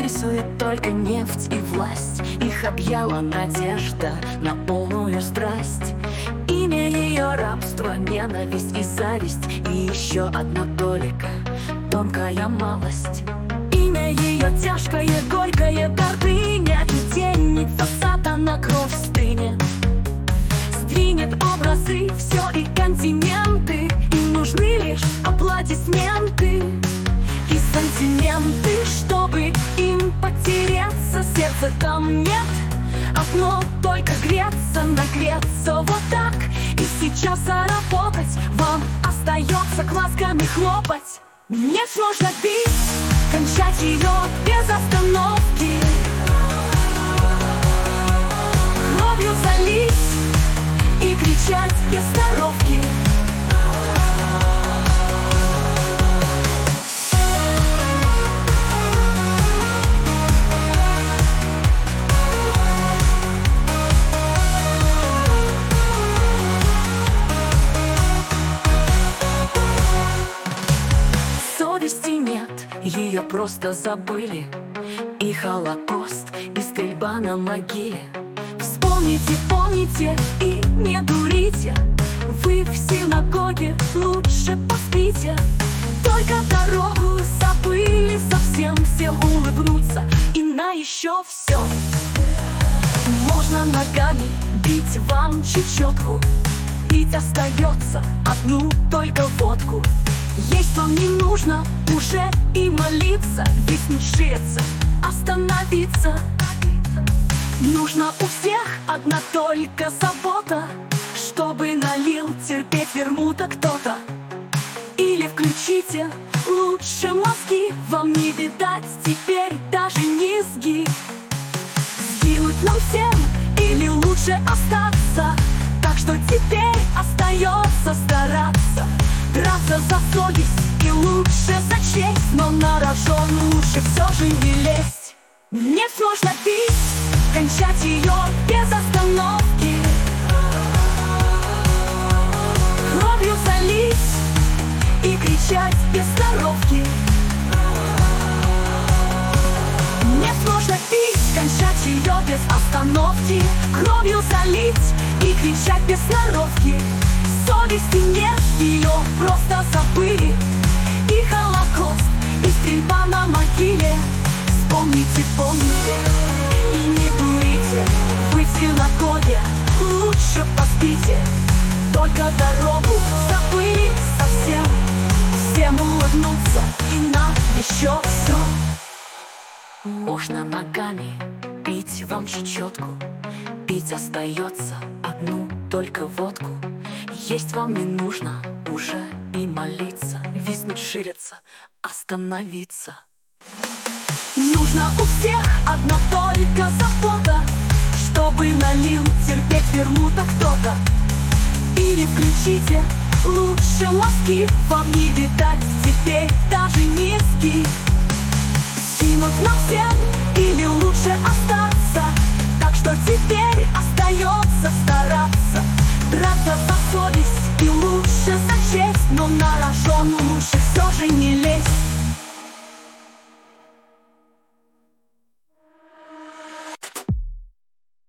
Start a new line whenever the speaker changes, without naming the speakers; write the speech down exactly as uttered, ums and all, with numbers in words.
интересует только нефть и власть. Их объяла надежда на полную страсть. Имя ее рабство, ненависть и зависть. И еще одна толика, тонкая малость. Имя ее тяжкое, горькое гордыня. И тенится сатана, кровь стынет. Сдвинет образы, все и континенты. Им нужны лишь аплодисменты и сантименты, чтобы им потеряться. Сердца там нет, одно только греться, нагреться вот так. И сейчас заработать вам остается глазками хлопать. Нет, нужно бить, кончать ее без остановки, кровью залить и кричать без сноровки. Совести нет, ее просто забыли. И Холокост, и стрельба на могиле. Вспомните, помните и не дурите. Вы в синагоге лучше поспите. Только дорогу забыли совсем. Все улыбнутся и на еще все. Можно ногами бить вам чечетку. Пить остается одну только водку. Есть вам не нужно уже и молиться. Ведь не ширится, остановиться. Нужно у всех одна только забота, чтобы налил терпеть вермута кто-то. Или включите лучше мозги, вам не видать теперь даже низги. Сгинуть нам всем или лучше остаться? Так что теперь остается стараться. Драться за совесть и лучше за честь, но на рожон лучше все же не лезть. Нет, нужно бить, кончать ее без остановки, кровью залить и кричать без сноровки. Нет, нужно бить, кончать ее без остановки, кровью залить и кричать без сноровки. Совести нет, ее просто забыли. И Холокост, и стрельба на могиле. Вспомните, помните и не дурите. Вы в синагоге лучше поспите. Только дорогу забыли совсем. Всем улыбнуться и нам еще все. Можно ногами пить вам чечетку. Пить остается одну только водку. Есть вам не нужно уже и молиться. Виснуть, шириться, остановиться. Нужно у всех одна только забота, чтобы налил терпеть вермута кто-то. Или включите лучше мозги, вам не видать теперь даже низги. Скинуть нам всем или лучше остаться? Так что теперь